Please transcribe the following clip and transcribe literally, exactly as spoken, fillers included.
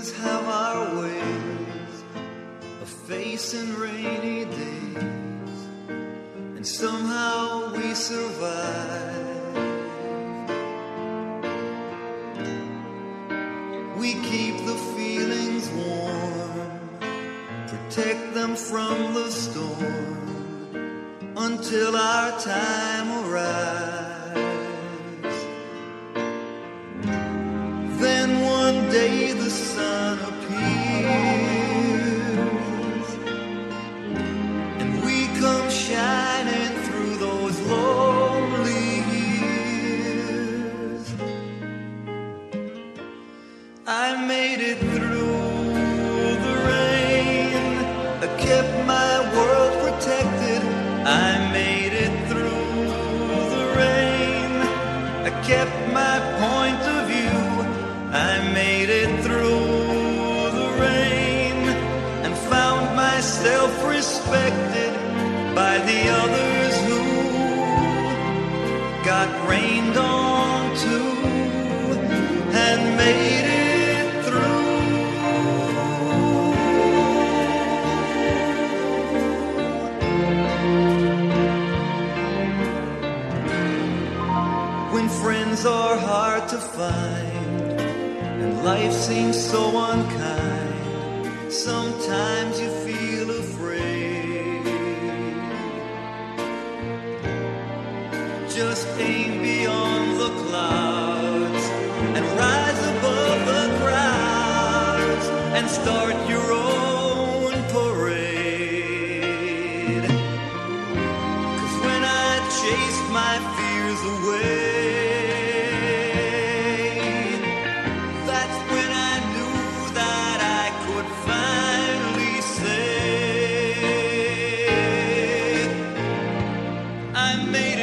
humans have our ways of facing rainy days, and somehow we survive. We keep the feelings warm, protect them from the storm, until our time arrives. Then one day the sun appears, and we come shining through those lonely years. I made it through the rain, I kept my world protected. I made it through the rain, I kept my point of view. I made it through the rain and found myself respected by the others who got rained on too and made it. When friends are hard to find and life seems so unkind, sometimes you feel afraid. Just aim beyond the clouds and rise above the crowds and start your own parade. 'Cause when I chased my fears away, I made